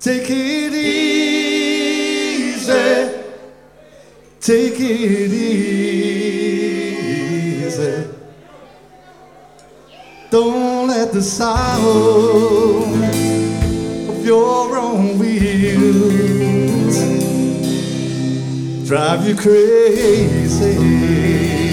Take it easy, take it easy. Don't let the sound of your own wheels drive you crazy.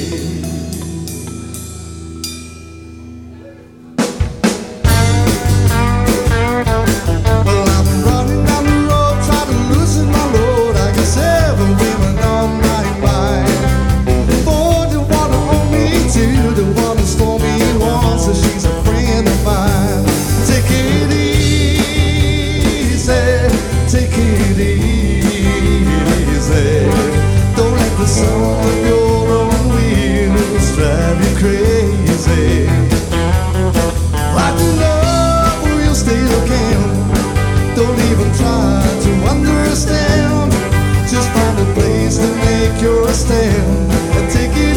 Take it easy. Don't let the sound of your own wheels drive you crazy. Right to love where you still can. Don't even try to understand. Just find a place to make your stand and take it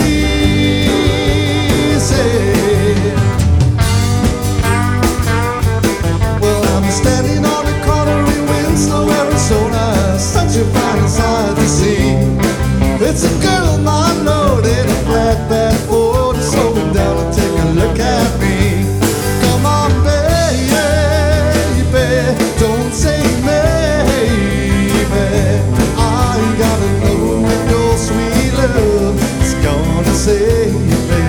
easy. Well, I'm standing on the corner in Winslow, Arizona, such a fine sight to see. It's a girl, my lord, in a flatbed Ford, slowing down and take a look at me. Come on, baby, don't say maybe. I gotta know if your sweet love is gonna save me.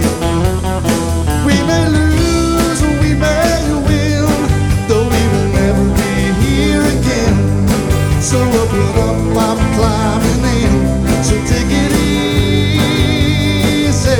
We may lose, we may win, though we will never be here again. So up and up, I'm climbing in. So take it easy.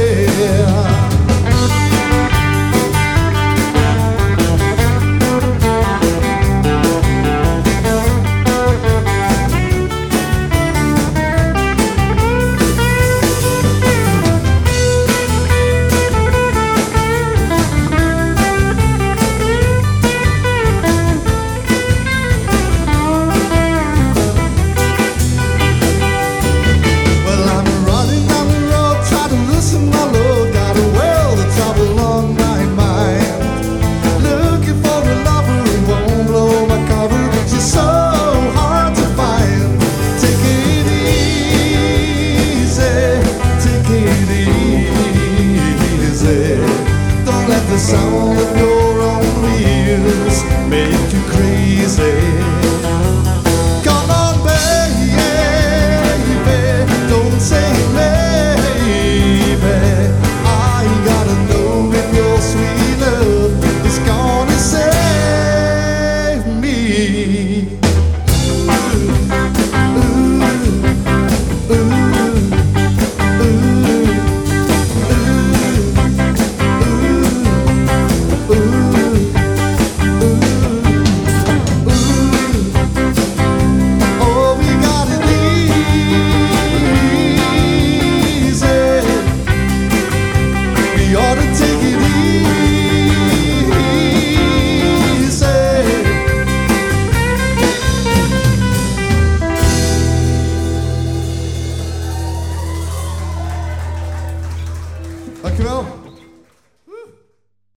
The sound of your own wheels make you crazy. Come on, baby, don't say maybe. I gotta know if your sweet love is gonna save me.